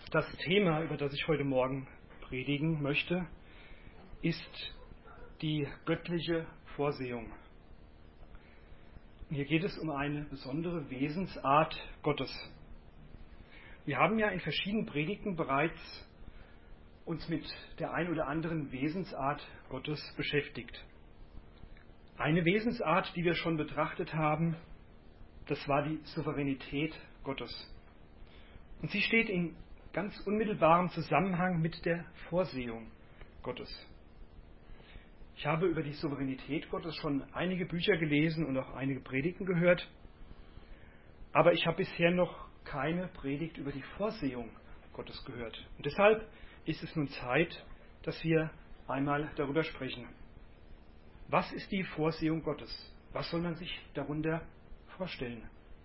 Das Thema, über das ich heute Morgen predigen möchte, ist die göttliche Vorsehung. Und hier geht es um eine besondere Wesensart Gottes. Wir haben ja in verschiedenen Predigten bereits uns mit der ein oder anderen Wesensart Gottes beschäftigt. Eine Wesensart, die wir schon betrachtet haben, das war die Souveränität Gottes. Und sie steht in ganz unmittelbarem Zusammenhang mit der Vorsehung Gottes. Ich habe über die Souveränität Gottes schon einige Bücher gelesen und auch einige Predigten gehört, aber ich habe bisher noch keine Predigt über die Vorsehung Gottes gehört. Und deshalb ist es nun Zeit, dass wir einmal darüber sprechen. Was ist die Vorsehung Gottes? Was soll man sich darunter vorstellen?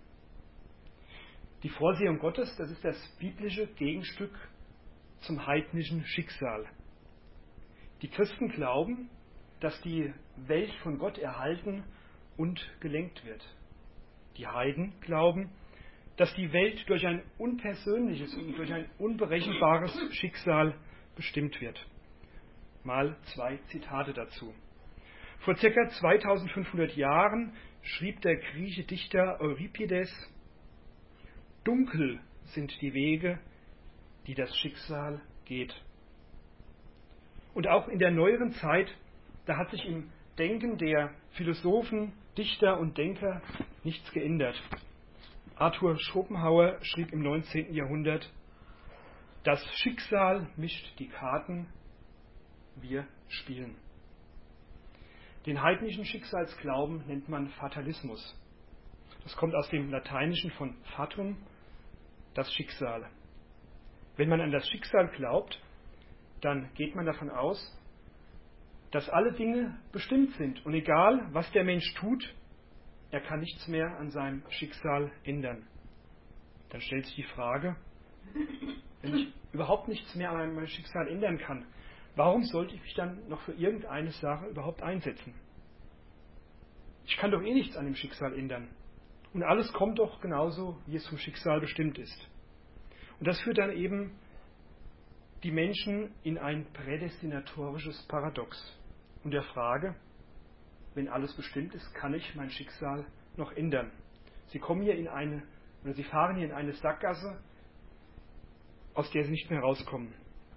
Die Vorsehung Gottes, das ist das biblische Gegenstück zum heidnischen Schicksal. Die Christen glauben, dass die Welt von Gott erhalten und gelenkt wird. Die Heiden glauben, dass die Welt durch ein unpersönliches und durch ein unberechenbares Schicksal bestimmt wird. Mal 2 Zitate dazu. Vor ca. 2500 Jahren schrieb der griechische Dichter Euripides: Dunkel sind die Wege, die das Schicksal geht. Und auch in der neueren Zeit, da hat sich im Denken der Philosophen, Dichter und Denker nichts geändert. Arthur Schopenhauer schrieb im 19. Jahrhundert: Das Schicksal mischt die Karten, wir spielen. Den heidnischen Schicksalsglauben nennt man Fatalismus. Das kommt aus dem Lateinischen von fatum, das Schicksal. Wenn man an das Schicksal glaubt, dann geht man davon aus, dass alle Dinge bestimmt sind. Und egal, was der Mensch tut, er kann nichts mehr an seinem Schicksal ändern. Dann stellt sich die Frage, wenn ich überhaupt nichts mehr an meinem Schicksal ändern kann, warum sollte ich mich dann noch für irgendeine Sache überhaupt einsetzen? Ich kann doch eh nichts an dem Schicksal ändern. Und alles kommt doch genauso, wie es vom Schicksal bestimmt ist. Und das führt dann eben die Menschen in ein prädestinatorisches Paradox. Und der Frage, wenn alles bestimmt ist, kann ich mein Schicksal noch ändern? Sie fahren hier in eine Sackgasse, aus der sie nicht mehr rauskommen.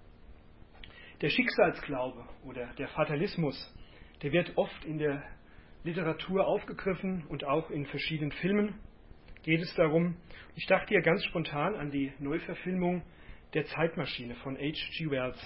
Der Schicksalsglaube oder der Fatalismus, der wird oft in der Literatur aufgegriffen und auch in verschiedenen Filmen geht es darum. Ich dachte hier ganz spontan an die Neuverfilmung der Zeitmaschine von H.G. Wells.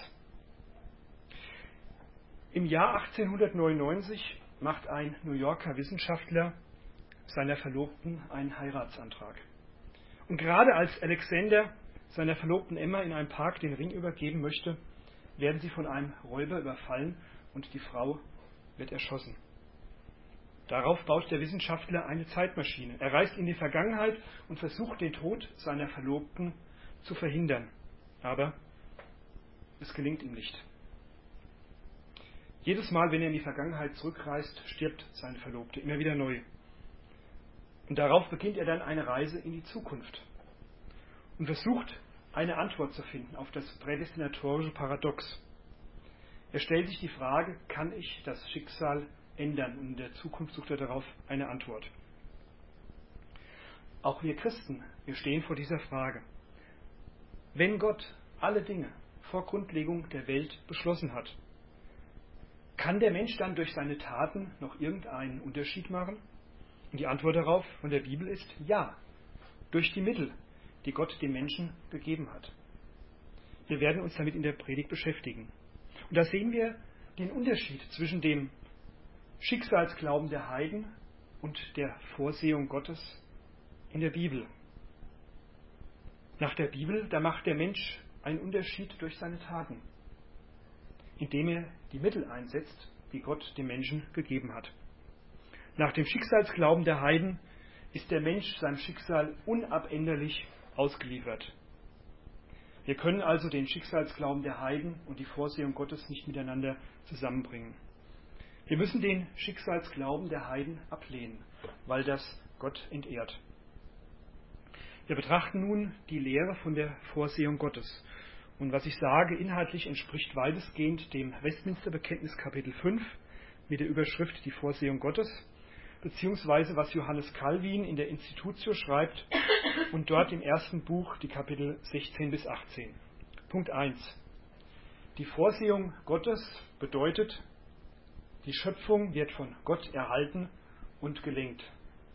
Im Jahr 1899 macht ein New Yorker Wissenschaftler seiner Verlobten einen Heiratsantrag. Und gerade als Alexander seiner Verlobten Emma in einem Park den Ring übergeben möchte, werden sie von einem Räuber überfallen und die Frau wird erschossen. Darauf baut der Wissenschaftler eine Zeitmaschine. Er reist in die Vergangenheit und versucht, den Tod seiner Verlobten zu verhindern. Aber es gelingt ihm nicht. Jedes Mal, wenn er in die Vergangenheit zurückreist, stirbt seine Verlobte, immer wieder neu. Und darauf beginnt er dann eine Reise in die Zukunft und versucht, eine Antwort zu finden auf das prädestinatorische Paradox. Er stellt sich die Frage, kann ich das Schicksal ändern? Und in der Zukunft sucht er darauf eine Antwort. Auch wir Christen, wir stehen vor dieser Frage. Wenn Gott alle Dinge vor Grundlegung der Welt beschlossen hat, kann der Mensch dann durch seine Taten noch irgendeinen Unterschied machen? Und die Antwort darauf von der Bibel ist ja, durch die Mittel, die Gott den Menschen gegeben hat. Wir werden uns damit in der Predigt beschäftigen. Und da sehen wir den Unterschied zwischen dem Schicksalsglauben der Heiden und der Vorsehung Gottes in der Bibel. Nach der Bibel, da macht der Mensch einen Unterschied durch seine Taten, indem er die Mittel einsetzt, die Gott dem Menschen gegeben hat. Nach dem Schicksalsglauben der Heiden ist der Mensch seinem Schicksal unabänderlich ausgeliefert. Wir können also den Schicksalsglauben der Heiden und die Vorsehung Gottes nicht miteinander zusammenbringen. Wir müssen den Schicksalsglauben der Heiden ablehnen, weil das Gott entehrt. Wir betrachten nun die Lehre von der Vorsehung Gottes. Und was ich sage, inhaltlich entspricht weitestgehend dem Westminster-Bekenntnis Kapitel 5 mit der Überschrift Die Vorsehung Gottes, beziehungsweise was Johannes Calvin in der Institutio schreibt und dort im ersten Buch die Kapitel 16 bis 18. Punkt 1. Die Vorsehung Gottes bedeutet, die Schöpfung wird von Gott erhalten und gelenkt.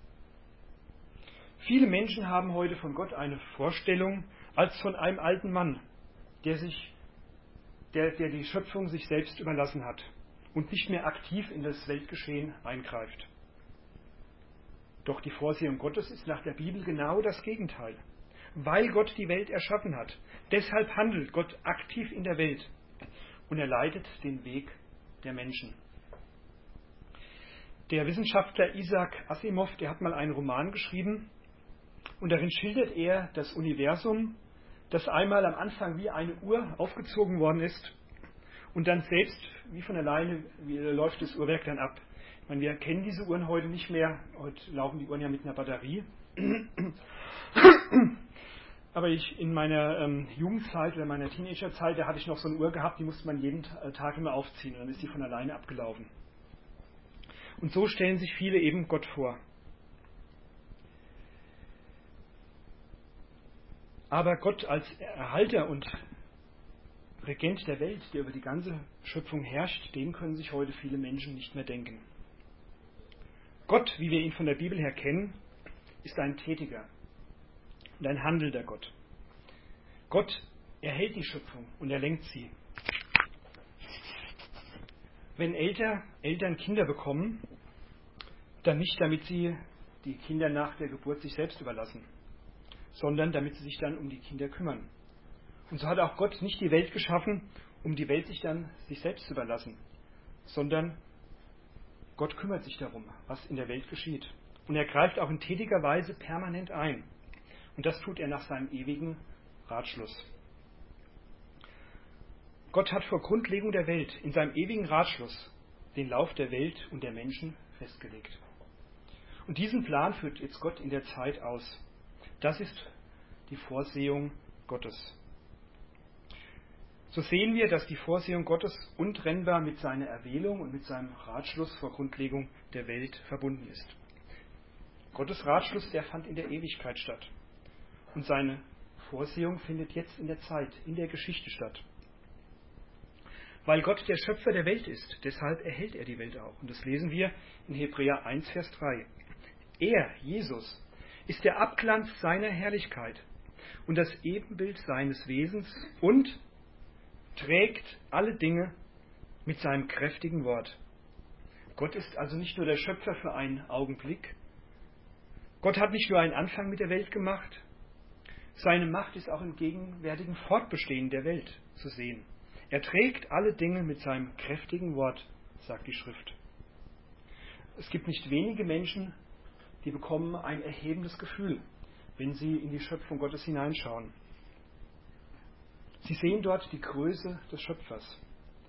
Viele Menschen haben heute von Gott eine Vorstellung als von einem alten Mann, der die Schöpfung sich selbst überlassen hat und nicht mehr aktiv in das Weltgeschehen eingreift. Doch die Vorsehung Gottes ist nach der Bibel genau das Gegenteil. Weil Gott die Welt erschaffen hat, deshalb handelt Gott aktiv in der Welt und er leitet den Weg der Menschen. Der Wissenschaftler Isaac Asimov, der hat mal einen Roman geschrieben und darin schildert er das Universum, das einmal am Anfang wie eine Uhr aufgezogen worden ist und dann selbst wie von alleine läuft das Uhrwerk dann ab. Ich meine, wir kennen diese Uhren heute nicht mehr, heute laufen die Uhren ja mit einer Batterie. Aber in meiner Jugendzeit oder meiner Teenagerzeit, da hatte ich noch so eine Uhr gehabt, die musste man jeden Tag immer aufziehen und dann ist die von alleine abgelaufen. Und so stellen sich viele eben Gott vor. Aber Gott als Erhalter und Regent der Welt, der über die ganze Schöpfung herrscht, den können sich heute viele Menschen nicht mehr denken. Gott, wie wir ihn von der Bibel her kennen, ist ein tätiger und ein handelnder Gott. Gott erhält die Schöpfung und er lenkt sie. Wenn Eltern Kinder bekommen, dann nicht, damit sie die Kinder nach der Geburt sich selbst überlassen, sondern damit sie sich dann um die Kinder kümmern. Und so hat auch Gott nicht die Welt geschaffen, um die Welt sich dann sich selbst zu überlassen, sondern Gott kümmert sich darum, was in der Welt geschieht. Und er greift auch in tätiger Weise permanent ein. Und das tut er nach seinem ewigen Ratschluss. Gott hat vor Grundlegung der Welt in seinem ewigen Ratschluss den Lauf der Welt und der Menschen festgelegt. Und diesen Plan führt jetzt Gott in der Zeit aus. Das ist die Vorsehung Gottes. So sehen wir, dass die Vorsehung Gottes untrennbar mit seiner Erwählung und mit seinem Ratschluss vor Grundlegung der Welt verbunden ist. Gottes Ratschluss, der fand in der Ewigkeit statt. Und seine Vorsehung findet jetzt in der Zeit, in der Geschichte statt. Weil Gott der Schöpfer der Welt ist, deshalb erhält er die Welt auch. Und das lesen wir in Hebräer 1, Vers 3. Er, Jesus, ist der Abglanz seiner Herrlichkeit und das Ebenbild seines Wesens und trägt alle Dinge mit seinem kräftigen Wort. Gott ist also nicht nur der Schöpfer für einen Augenblick. Gott hat nicht nur einen Anfang mit der Welt gemacht. Seine Macht ist auch im gegenwärtigen Fortbestehen der Welt zu sehen. Er trägt alle Dinge mit seinem kräftigen Wort, sagt die Schrift. Es gibt nicht wenige Menschen, die bekommen ein erhebendes Gefühl, wenn sie in die Schöpfung Gottes hineinschauen. Sie sehen dort die Größe des Schöpfers.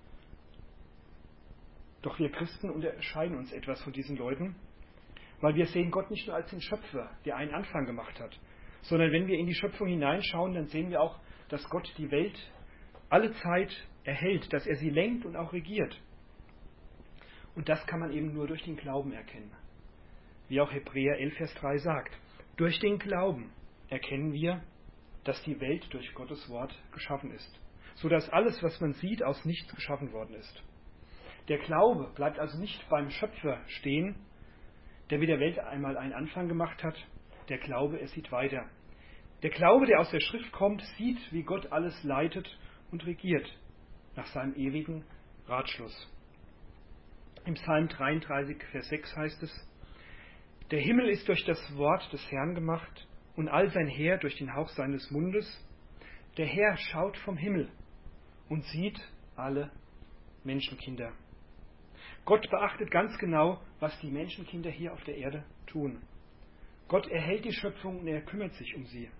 Doch wir Christen unterscheiden uns etwas von diesen Leuten, weil wir sehen Gott nicht nur als den Schöpfer, der einen Anfang gemacht hat, sondern wenn wir in die Schöpfung hineinschauen, dann sehen wir auch, dass Gott die Welt alle Zeit erhält, dass er sie lenkt und auch regiert. Und das kann man eben nur durch den Glauben erkennen. Wie auch Hebräer 11, Vers 3 sagt. Durch den Glauben erkennen wir, dass die Welt durch Gottes Wort geschaffen ist, sodass alles, was man sieht, aus nichts geschaffen worden ist. Der Glaube bleibt also nicht beim Schöpfer stehen, der mit der Welt einmal einen Anfang gemacht hat. Der Glaube, er sieht weiter. Der Glaube, der aus der Schrift kommt, sieht, wie Gott alles leitet und regiert, nach seinem ewigen Ratschluss. Im Psalm 33, Vers 6 heißt es, der Himmel ist durch das Wort des Herrn gemacht und all sein Heer durch den Hauch seines Mundes. Der Herr schaut vom Himmel und sieht alle Menschenkinder. Gott beachtet ganz genau, was die Menschenkinder hier auf der Erde tun. Gott erhält die Schöpfung und er kümmert sich um sie.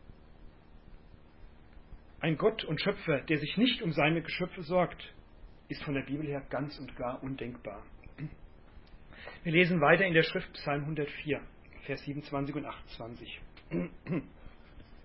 Ein Gott und Schöpfer, der sich nicht um seine Geschöpfe sorgt, ist von der Bibel her ganz und gar undenkbar. Wir lesen weiter in der Schrift Psalm 104, Vers 27 und 28.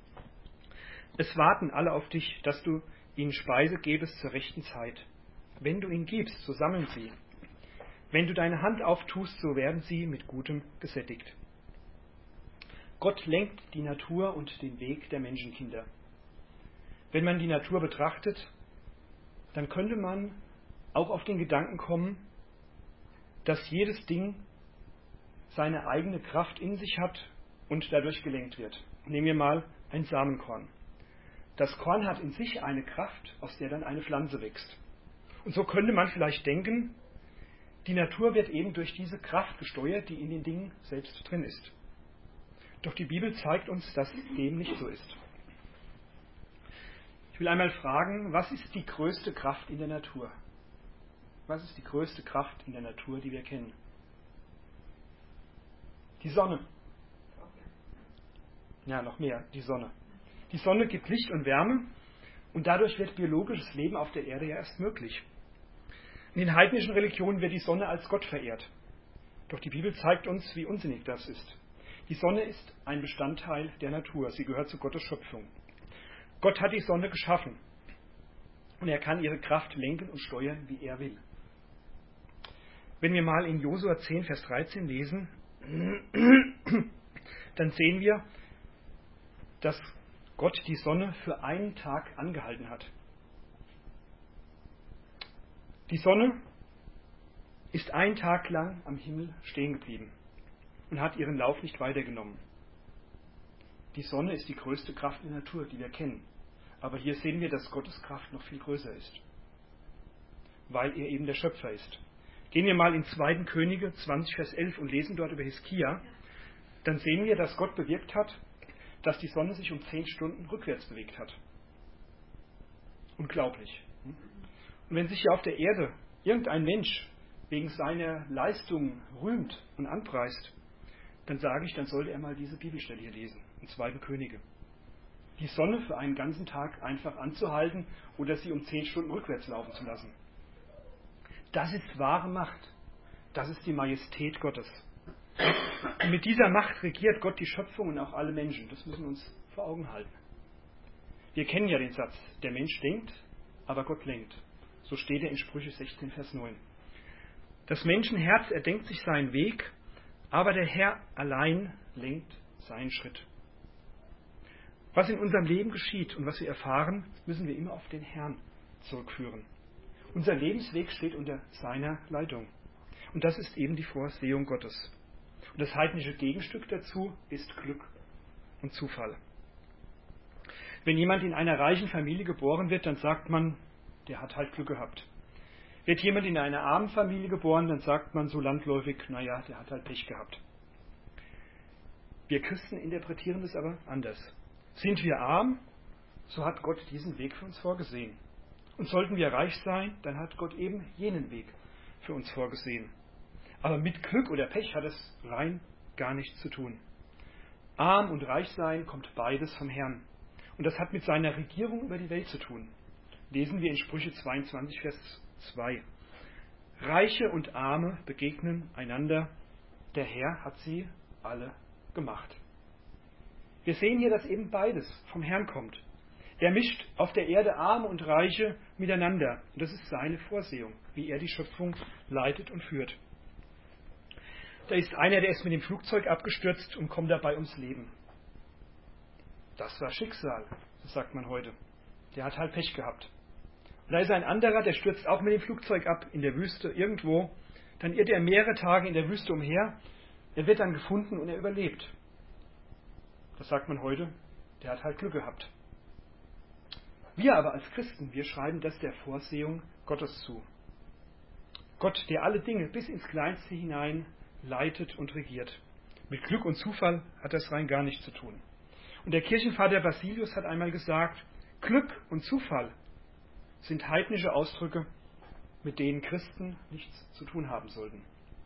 Es warten alle auf dich, dass du ihnen Speise gebest zur rechten Zeit. Wenn du ihnen gibst, so sammeln sie. Wenn du deine Hand auftust, so werden sie mit Gutem gesättigt. Gott lenkt die Natur und den Weg der Menschenkinder. Wenn man die Natur betrachtet, dann könnte man auch auf den Gedanken kommen, dass jedes Ding seine eigene Kraft in sich hat und dadurch gelenkt wird. Nehmen wir mal ein Samenkorn. Das Korn hat in sich eine Kraft, aus der dann eine Pflanze wächst. Und so könnte man vielleicht denken, die Natur wird eben durch diese Kraft gesteuert, die in den Dingen selbst drin ist. Doch die Bibel zeigt uns, dass dem nicht so ist. Ich will einmal fragen, was ist die größte Kraft in der Natur? Was ist die größte Kraft in der Natur, die wir kennen? Die Sonne. Ja, noch mehr, die Sonne. Die Sonne gibt Licht und Wärme und dadurch wird biologisches Leben auf der Erde ja erst möglich. In den heidnischen Religionen wird die Sonne als Gott verehrt. Doch die Bibel zeigt uns, wie unsinnig das ist. Die Sonne ist ein Bestandteil der Natur. Sie gehört zu Gottes Schöpfung. Gott hat die Sonne geschaffen und er kann ihre Kraft lenken und steuern, wie er will. Wenn wir mal in Josua 10, Vers 13 lesen, dann sehen wir, dass Gott die Sonne für einen Tag angehalten hat. Die Sonne ist einen Tag lang am Himmel stehen geblieben und hat ihren Lauf nicht weitergenommen. Die Sonne ist die größte Kraft in der Natur, die wir kennen. Aber hier sehen wir, dass Gottes Kraft noch viel größer ist, weil er eben der Schöpfer ist. Gehen wir mal in 2. Könige 20, Vers 11 und lesen dort über Hiskia. Dann sehen wir, dass Gott bewirkt hat, dass die Sonne sich um 10 Stunden rückwärts bewegt hat. Unglaublich. Und wenn sich hier auf der Erde irgendein Mensch wegen seiner Leistung rühmt und anpreist, dann sage ich, dann sollte er mal diese Bibelstelle hier lesen, in 2. Könige. Die Sonne für einen ganzen Tag einfach anzuhalten oder sie um 10 Stunden rückwärts laufen zu lassen. Das ist wahre Macht. Das ist die Majestät Gottes. Und mit dieser Macht regiert Gott die Schöpfung und auch alle Menschen. Das müssen wir uns vor Augen halten. Wir kennen ja den Satz, der Mensch denkt, aber Gott lenkt. So steht er in Sprüche 16, Vers 9. Das Menschenherz erdenkt sich seinen Weg, aber der Herr allein lenkt seinen Schritt. Was in unserem Leben geschieht und was wir erfahren, müssen wir immer auf den Herrn zurückführen. Unser Lebensweg steht unter seiner Leitung. Und das ist eben die Vorsehung Gottes. Und das heidnische Gegenstück dazu ist Glück und Zufall. Wenn jemand in einer reichen Familie geboren wird, dann sagt man, der hat halt Glück gehabt. Wird jemand in einer armen Familie geboren, dann sagt man so landläufig, naja, der hat halt Pech gehabt. Wir Christen interpretieren das aber anders. Sind wir arm, so hat Gott diesen Weg für uns vorgesehen. Und sollten wir reich sein, dann hat Gott eben jenen Weg für uns vorgesehen. Aber mit Glück oder Pech hat es rein gar nichts zu tun. Arm und reich sein kommt beides vom Herrn. Und das hat mit seiner Regierung über die Welt zu tun. Lesen wir in Sprüche 22, Vers 2. Reiche und Arme begegnen einander. Der Herr hat sie alle gemacht. Wir sehen hier, dass eben beides vom Herrn kommt. Er mischt auf der Erde Arme und Reiche miteinander. Und das ist seine Vorsehung, wie er die Schöpfung leitet und führt. Da ist einer, der ist mit dem Flugzeug abgestürzt und kommt dabei ums Leben. Das war Schicksal, so sagt man heute. Der hat halt Pech gehabt. Und da ist ein anderer, der stürzt auch mit dem Flugzeug ab in der Wüste irgendwo. Dann irrt er mehrere Tage in der Wüste umher. Er wird dann gefunden und er überlebt. Das sagt man heute, der hat halt Glück gehabt. Wir aber als Christen, wir schreiben das der Vorsehung Gottes zu. Gott, der alle Dinge bis ins Kleinste hinein leitet und regiert. Mit Glück und Zufall hat das rein gar nichts zu tun. Und der Kirchenvater Basilius hat einmal gesagt, Glück und Zufall sind heidnische Ausdrücke, mit denen Christen nichts zu tun haben sollten.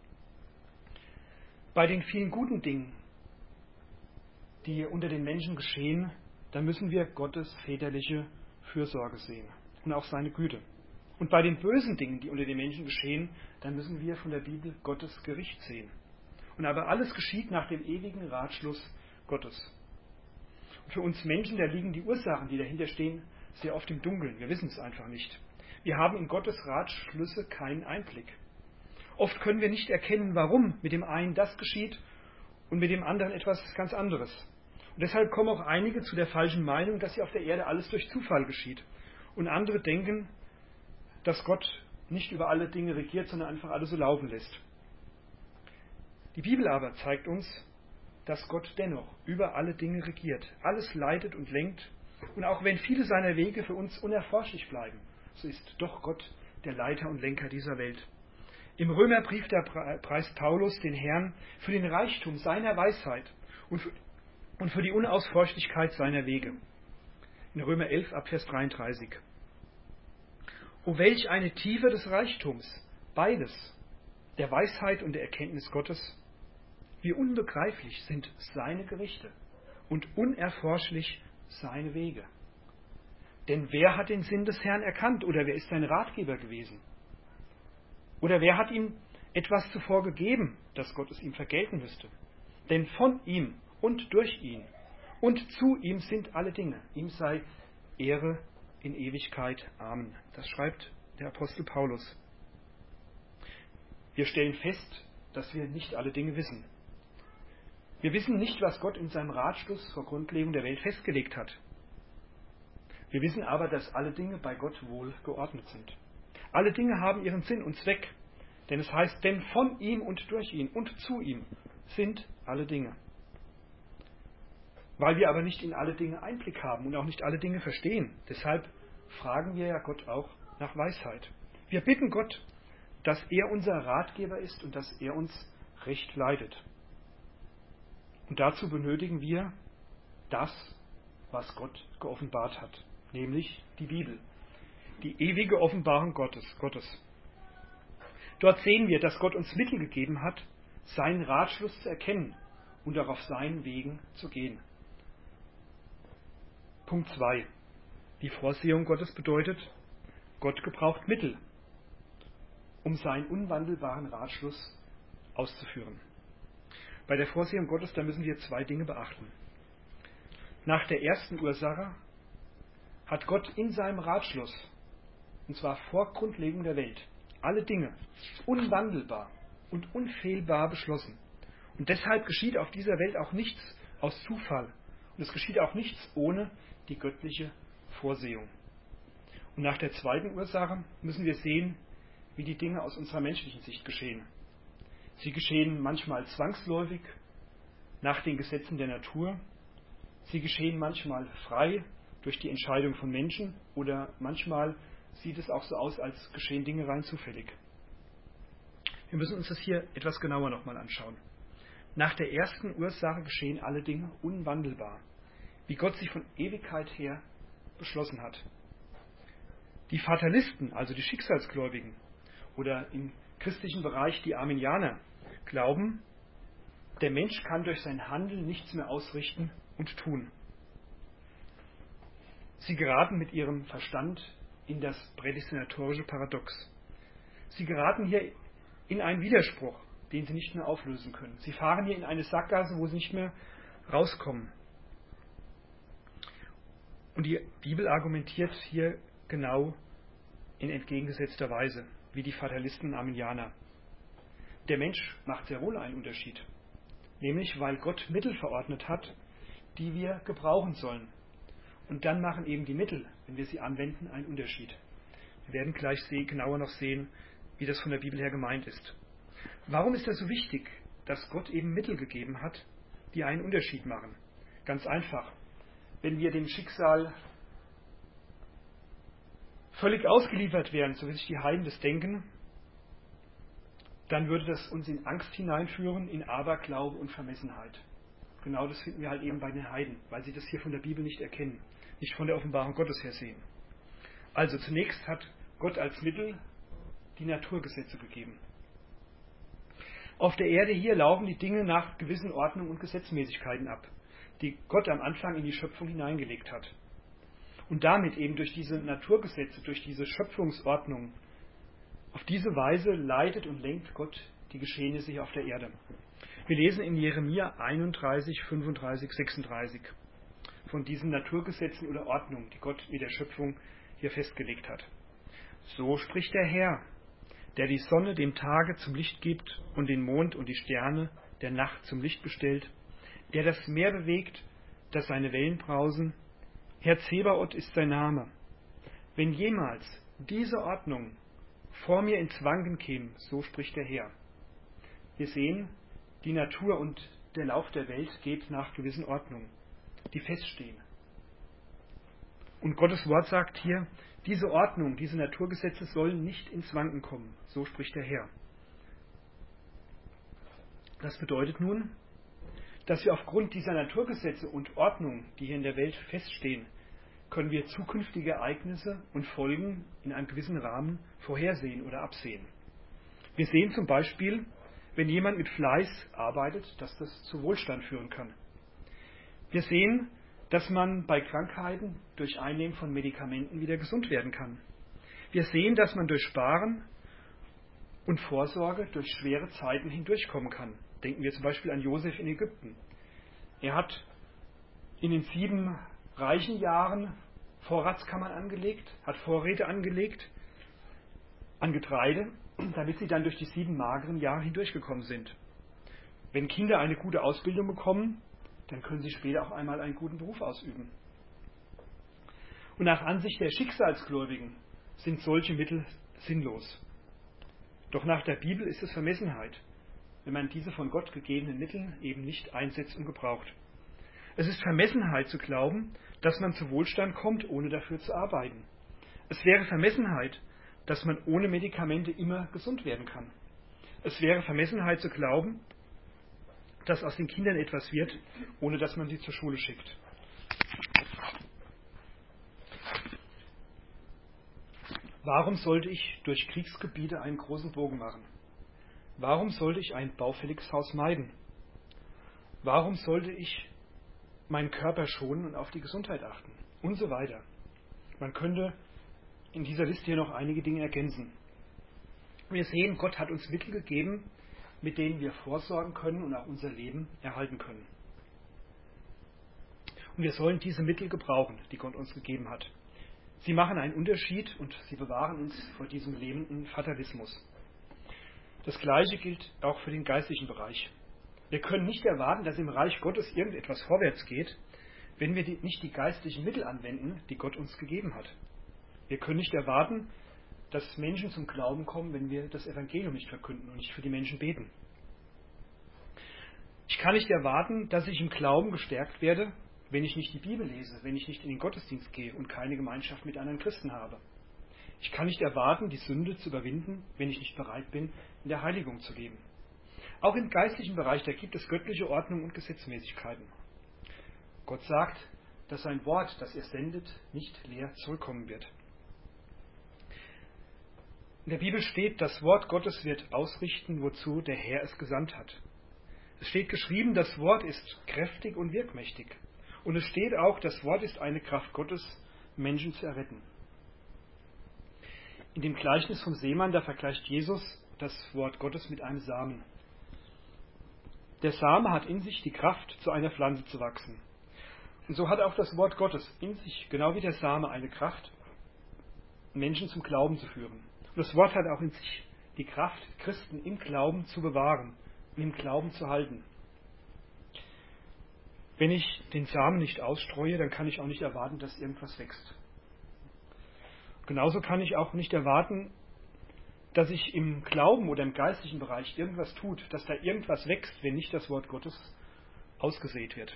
Bei den vielen guten Dingen, die unter den Menschen geschehen, da müssen wir Gottes väterliche Fürsorge sehen und auch seine Güte. Und bei den bösen Dingen, die unter den Menschen geschehen, dann müssen wir von der Bibel Gottes Gericht sehen. Und aber alles geschieht nach dem ewigen Ratschluss Gottes. Für uns Menschen, da liegen die Ursachen, die dahinter stehen, sehr oft im Dunkeln. Wir wissen es einfach nicht. Wir haben in Gottes Ratschlüsse keinen Einblick. Oft können wir nicht erkennen, warum mit dem einen das geschieht und mit dem anderen etwas ganz anderes. Und deshalb kommen auch einige zu der falschen Meinung, dass hier auf der Erde alles durch Zufall geschieht. Und andere denken, dass Gott nicht über alle Dinge regiert, sondern einfach alles so laufen lässt. Die Bibel aber zeigt uns, dass Gott dennoch über alle Dinge regiert, alles leitet und lenkt. Und auch wenn viele seiner Wege für uns unerforschlich bleiben, so ist doch Gott der Leiter und Lenker dieser Welt. Im Römerbrief preist Paulus den Herrn für den Reichtum seiner Weisheit und für die Unausforschlichkeit seiner Wege. In Römer 11, ab Vers 33. O welch eine Tiefe des Reichtums, beides, der Weisheit und der Erkenntnis Gottes. Wie unbegreiflich sind seine Gerichte und unerforschlich seine Wege. Denn wer hat den Sinn des Herrn erkannt oder wer ist sein Ratgeber gewesen? Oder wer hat ihm etwas zuvor gegeben, dass Gott es ihm vergelten müsste? Denn von ihm und durch ihn und zu ihm sind alle Dinge. Ihm sei Ehre in Ewigkeit. Amen. Das schreibt der Apostel Paulus. Wir stellen fest, dass wir nicht alle Dinge wissen. Wir wissen nicht, was Gott in seinem Ratschluss vor Grundlegung der Welt festgelegt hat. Wir wissen aber, dass alle Dinge bei Gott wohl geordnet sind. Alle Dinge haben ihren Sinn und Zweck, denn es heißt, denn von ihm und durch ihn und zu ihm sind alle Dinge. Weil wir aber nicht in alle Dinge Einblick haben und auch nicht alle Dinge verstehen, deshalb fragen wir ja Gott auch nach Weisheit. Wir bitten Gott, dass er unser Ratgeber ist und dass er uns recht leitet. Und dazu benötigen wir das, was Gott geoffenbart hat, nämlich die Bibel, die ewige Offenbarung Gottes. Dort sehen wir, dass Gott uns Mittel gegeben hat, seinen Ratschluss zu erkennen und auch auf seinen Wegen zu gehen. Punkt 2. Die Vorsehung Gottes bedeutet, Gott gebraucht Mittel, um seinen unwandelbaren Ratschluss auszuführen. Bei der Vorsehung Gottes, da müssen wir 2 Dinge beachten. Nach der ersten Ursache hat Gott in seinem Ratschluss, und zwar vor Grundlegung der Welt, alle Dinge unwandelbar und unfehlbar beschlossen. Und deshalb geschieht auf dieser Welt auch nichts aus Zufall. Und es geschieht auch nichts ohne die göttliche Vorsehung. Und nach der zweiten Ursache müssen wir sehen, wie die Dinge aus unserer menschlichen Sicht geschehen. Sie geschehen manchmal zwangsläufig nach den Gesetzen der Natur. Sie geschehen manchmal frei durch die Entscheidung von Menschen oder manchmal sieht es auch so aus, als geschehen Dinge rein zufällig. Wir müssen uns das hier etwas genauer nochmal anschauen. Nach der ersten Ursache geschehen alle Dinge unwandelbar, wie Gott sie von Ewigkeit her beschlossen hat. Die Fatalisten, also die Schicksalsgläubigen, oder im christlichen Bereich die Arminianer, glauben, der Mensch kann durch sein Handeln nichts mehr ausrichten und tun. Sie geraten mit ihrem Verstand in das prädestinatorische Paradox. Sie geraten hier in einen Widerspruch, den sie nicht mehr auflösen können. Sie fahren hier in eine Sackgasse, wo sie nicht mehr rauskommen. Und die Bibel argumentiert hier genau in entgegengesetzter Weise, wie die Fatalisten und Arminianer. Der Mensch macht sehr wohl einen Unterschied, nämlich weil Gott Mittel verordnet hat, die wir gebrauchen sollen. Und dann machen eben die Mittel, wenn wir sie anwenden, einen Unterschied. Wir werden gleich genauer noch sehen, wie das von der Bibel her gemeint ist. Warum ist das so wichtig, dass Gott eben Mittel gegeben hat, die einen Unterschied machen? Ganz einfach. Wenn wir dem Schicksal völlig ausgeliefert wären, so wie sich die Heiden das denken, dann würde das uns in Angst hineinführen, in Aberglaube und Vermessenheit. Genau das finden wir halt eben bei den Heiden, weil sie das hier von der Bibel nicht erkennen, nicht von der Offenbarung Gottes her sehen. Also zunächst hat Gott als Mittel die Naturgesetze gegeben. Auf der Erde hier laufen die Dinge nach gewissen Ordnungen und Gesetzmäßigkeiten ab, die Gott am Anfang in die Schöpfung hineingelegt hat. Und damit eben durch diese Naturgesetze, durch diese Schöpfungsordnung, auf diese Weise leitet und lenkt Gott die Geschehnisse hier auf der Erde. Wir lesen in Jeremia 31, 35, 36. von diesen Naturgesetzen oder Ordnungen, die Gott mit der Schöpfung hier festgelegt hat. So spricht der Herr, der die Sonne dem Tage zum Licht gibt und den Mond und die Sterne der Nacht zum Licht bestellt, der das Meer bewegt, dass seine Wellen brausen. Herr Zebaoth ist sein Name. Wenn jemals diese Ordnung vor mir ins Wanken käme, so spricht der Herr. Wir sehen, die Natur und der Lauf der Welt geht nach gewissen Ordnungen, die feststehen. Und Gottes Wort sagt hier, diese Ordnung, diese Naturgesetze sollen nicht ins Wanken kommen, so spricht der Herr. Das bedeutet nun, dass wir aufgrund dieser Naturgesetze und Ordnungen, die hier in der Welt feststehen, können wir zukünftige Ereignisse und Folgen in einem gewissen Rahmen vorhersehen oder absehen. Wir sehen zum Beispiel, wenn jemand mit Fleiß arbeitet, dass das zu Wohlstand führen kann. Wir sehen, dass man bei Krankheiten durch Einnehmen von Medikamenten wieder gesund werden kann. Wir sehen, dass man durch Sparen und Vorsorge durch schwere Zeiten hindurchkommen kann. Denken wir zum Beispiel an Josef in Ägypten. Er hat in den 7 reichen Jahren Vorratskammern angelegt, hat Vorräte angelegt an Getreide, damit sie dann durch die 7 mageren Jahre hindurchgekommen sind. Wenn Kinder eine gute Ausbildung bekommen, dann können sie später auch einmal einen guten Beruf ausüben. Und nach Ansicht der Schicksalsgläubigen sind solche Mittel sinnlos. Doch nach der Bibel ist es Vermessenheit, wenn man diese von Gott gegebenen Mittel eben nicht einsetzt und gebraucht. Es ist Vermessenheit zu glauben, dass man zu Wohlstand kommt, ohne dafür zu arbeiten. Es wäre Vermessenheit, dass man ohne Medikamente immer gesund werden kann. Es wäre Vermessenheit zu glauben, dass aus den Kindern etwas wird, ohne dass man sie zur Schule schickt. Warum sollte ich durch Kriegsgebiete einen großen Bogen machen? Warum sollte ich ein baufälliges Haus meiden? Warum sollte ich meinen Körper schonen und auf die Gesundheit achten? Und so weiter. Man könnte in dieser Liste hier noch einige Dinge ergänzen. Wir sehen, Gott hat uns Mittel gegeben, mit denen wir vorsorgen können und auch unser Leben erhalten können. Und wir sollen diese Mittel gebrauchen, die Gott uns gegeben hat. Sie machen einen Unterschied und sie bewahren uns vor diesem lebenden Fatalismus. Das Gleiche gilt auch für den geistlichen Bereich. Wir können nicht erwarten, dass im Reich Gottes irgendetwas vorwärts geht, wenn wir nicht die geistlichen Mittel anwenden, die Gott uns gegeben hat. Wir können nicht erwarten, dass Menschen zum Glauben kommen, wenn wir das Evangelium nicht verkünden und nicht für die Menschen beten. Ich kann nicht erwarten, dass ich im Glauben gestärkt werde, wenn ich nicht die Bibel lese, wenn ich nicht in den Gottesdienst gehe und keine Gemeinschaft mit anderen Christen habe. Ich kann nicht erwarten, die Sünde zu überwinden, wenn ich nicht bereit bin, in der Heiligung zu leben. Auch im geistlichen Bereich, da gibt es göttliche Ordnung und Gesetzmäßigkeiten. Gott sagt, dass sein Wort, das er sendet, nicht leer zurückkommen wird. In der Bibel steht, das Wort Gottes wird ausrichten, wozu der Herr es gesandt hat. Es steht geschrieben, das Wort ist kräftig und wirkmächtig. Und es steht auch, das Wort ist eine Kraft Gottes, Menschen zu erretten. In dem Gleichnis vom Seemann, da vergleicht Jesus das Wort Gottes mit einem Samen. Der Same hat in sich die Kraft, zu einer Pflanze zu wachsen. Und so hat auch das Wort Gottes in sich, genau wie der Same, eine Kraft, Menschen zum Glauben zu führen. Und das Wort hat auch in sich die Kraft, Christen im Glauben zu bewahren und im Glauben zu halten. Wenn ich den Samen nicht ausstreue, dann kann ich auch nicht erwarten, dass irgendwas wächst. Genauso kann ich auch nicht erwarten, dass sich im Glauben oder im geistlichen Bereich irgendwas tut, dass da irgendwas wächst, wenn nicht das Wort Gottes ausgesät wird.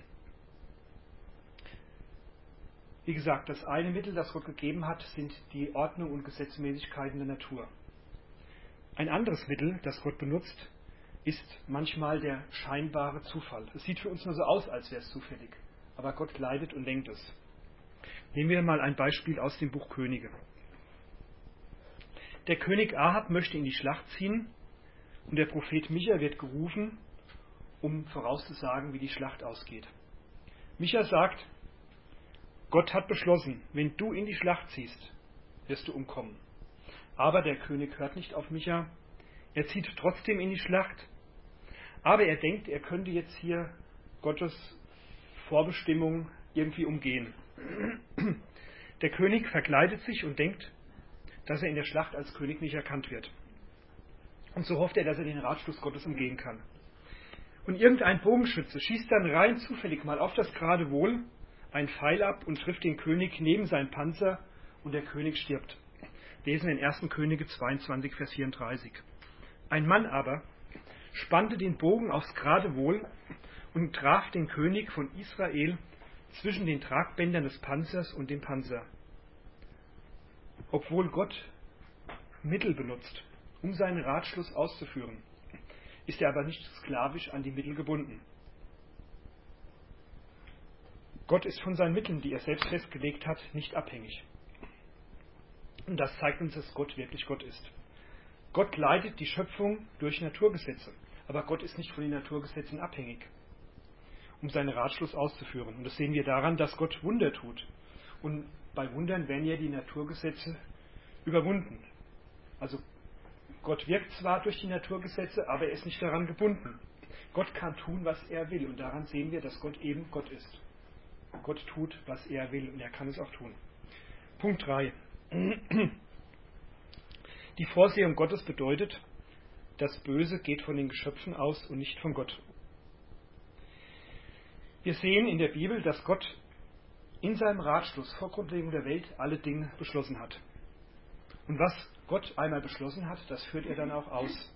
Wie gesagt, das eine Mittel, das Gott gegeben hat, sind die Ordnung und Gesetzmäßigkeiten der Natur. Ein anderes Mittel, das Gott benutzt, ist manchmal der scheinbare Zufall. Es sieht für uns nur so aus, als wäre es zufällig, aber Gott leitet und lenkt es. Nehmen wir mal ein Beispiel aus dem Buch Könige. Der König Ahab möchte in die Schlacht ziehen und der Prophet Micha wird gerufen, um vorauszusagen, wie die Schlacht ausgeht. Micha sagt, Gott hat beschlossen, wenn du in die Schlacht ziehst, wirst du umkommen. Aber der König hört nicht auf Micha, er zieht trotzdem in die Schlacht, aber er denkt, er könnte jetzt hier Gottes Vorbestimmung irgendwie umgehen. Der König verkleidet sich und denkt, dass er in der Schlacht als König nicht erkannt wird. Und so hofft er, dass er den Ratschluss Gottes umgehen kann. Und irgendein Bogenschütze schießt dann rein zufällig mal auf das Geradewohl einen Pfeil ab und trifft den König neben seinen Panzer und der König stirbt. Lesen in 1. Könige 22, Vers 34. Ein Mann aber spannte den Bogen aufs Geradewohl und traf den König von Israel zwischen den Tragbändern des Panzers und dem Panzer. Obwohl Gott Mittel benutzt, um seinen Ratschluss auszuführen, ist er aber nicht sklavisch an die Mittel gebunden. Gott ist von seinen Mitteln, die er selbst festgelegt hat, nicht abhängig. Und das zeigt uns, dass Gott wirklich Gott ist. Gott leitet die Schöpfung durch Naturgesetze, aber Gott ist nicht von den Naturgesetzen abhängig, um seinen Ratschluss auszuführen. Und das sehen wir daran, dass Gott Wunder tut. Und bei Wundern werden ja die Naturgesetze überwunden. Also Gott wirkt zwar durch die Naturgesetze, aber er ist nicht daran gebunden. Gott kann tun, was er will. Und daran sehen wir, dass Gott eben Gott ist. Gott tut, was er will. Und er kann es auch tun. Punkt 3. Die Vorsehung Gottes bedeutet, das Böse geht von den Geschöpfen aus und nicht von Gott. Wir sehen in der Bibel, dass Gott in seinem Ratschluss vor Grundlegung der Welt alle Dinge beschlossen hat. Und was Gott einmal beschlossen hat, das führt er dann auch aus.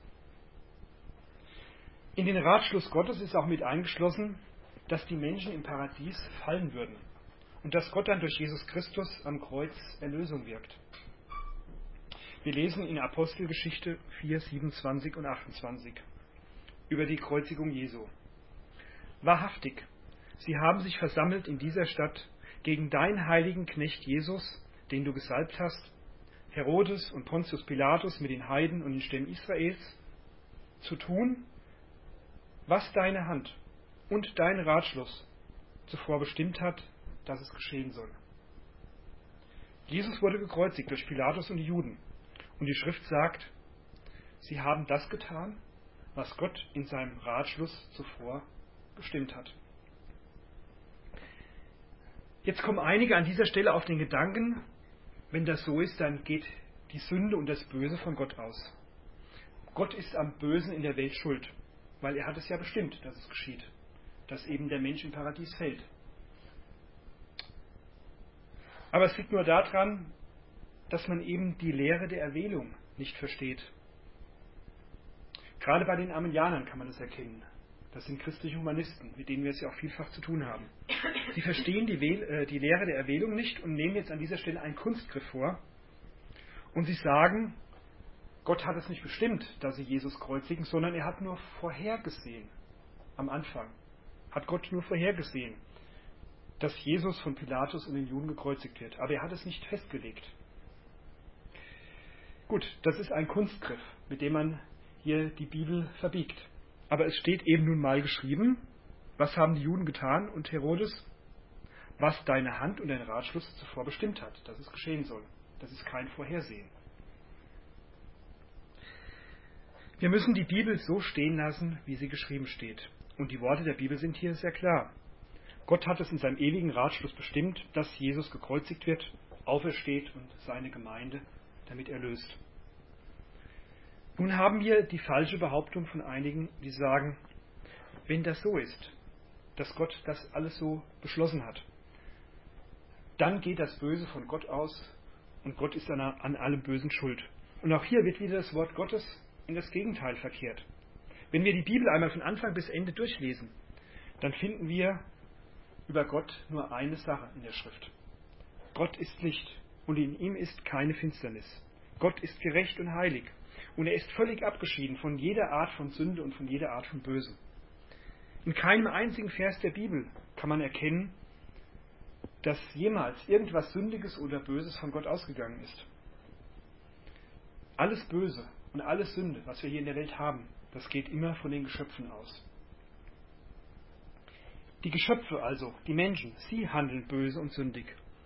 In den Ratschluss Gottes ist auch mit eingeschlossen, dass die Menschen im Paradies fallen würden und dass Gott dann durch Jesus Christus am Kreuz Erlösung wirkt. Wir lesen in Apostelgeschichte 4, 27 und 28 über die Kreuzigung Jesu. Wahrhaftig, sie haben sich versammelt in dieser Stadt gegen deinen heiligen Knecht Jesus, den du gesalbt hast, Herodes und Pontius Pilatus mit den Heiden und den Stämmen Israels, zu tun, was deine Hand und dein Ratschluss zuvor bestimmt hat, dass es geschehen soll. Jesus wurde gekreuzigt durch Pilatus und die Juden. Und die Schrift sagt, sie haben das getan, was Gott in seinem Ratschluss zuvor bestimmt hat. Jetzt kommen einige an dieser Stelle auf den Gedanken, wenn das so ist, dann geht die Sünde und das Böse von Gott aus. Gott ist am Bösen in der Welt schuld, weil er hat es ja bestimmt, dass es geschieht, dass eben der Mensch im Paradies fällt. Aber es liegt nur daran, dass man eben die Lehre der Erwählung nicht versteht. Gerade bei den Arminianern kann man das erkennen. Das sind christliche Humanisten, mit denen wir es ja auch vielfach zu tun haben. Sie verstehen die Lehre der Erwählung nicht und nehmen jetzt an dieser Stelle einen Kunstgriff vor. Und sie sagen, Gott hat es nicht bestimmt, dass sie Jesus kreuzigen, sondern er hat nur vorhergesehen, am Anfang, hat Gott nur vorhergesehen, dass Jesus von Pilatus und den Juden gekreuzigt wird. Aber er hat es nicht festgelegt. Gut, das ist ein Kunstgriff, mit dem man hier die Bibel verbiegt. Aber es steht eben nun mal geschrieben, was haben die Juden getan und Herodes? Was deine Hand und dein Ratschluss zuvor bestimmt hat, dass es geschehen soll. Das ist kein Vorhersehen. Wir müssen die Bibel so stehen lassen, wie sie geschrieben steht. Und die Worte der Bibel sind hier sehr klar. Gott hat es in seinem ewigen Ratschluss bestimmt, dass Jesus gekreuzigt wird, aufersteht und seine Gemeinde damit erlöst. Nun haben wir die falsche Behauptung von einigen, die sagen, wenn das so ist, dass Gott das alles so beschlossen hat, dann geht das Böse von Gott aus und Gott ist an allem Bösen schuld. Und auch hier wird wieder das Wort Gottes in das Gegenteil verkehrt. Wenn wir die Bibel einmal von Anfang bis Ende durchlesen, dann finden wir über Gott nur eine Sache in der Schrift. Gott ist Licht und in ihm ist keine Finsternis. Gott ist gerecht und heilig und er ist völlig abgeschieden von jeder Art von Sünde und von jeder Art von Bösem. In keinem einzigen Vers der Bibel kann man erkennen, dass jemals irgendwas Sündiges oder Böses von Gott ausgegangen ist. Alles Böse und alles Sünde, was wir hier in der Welt haben, das geht immer von den Geschöpfen aus. Die Geschöpfe also, die Menschen, sie handeln böse und sündig.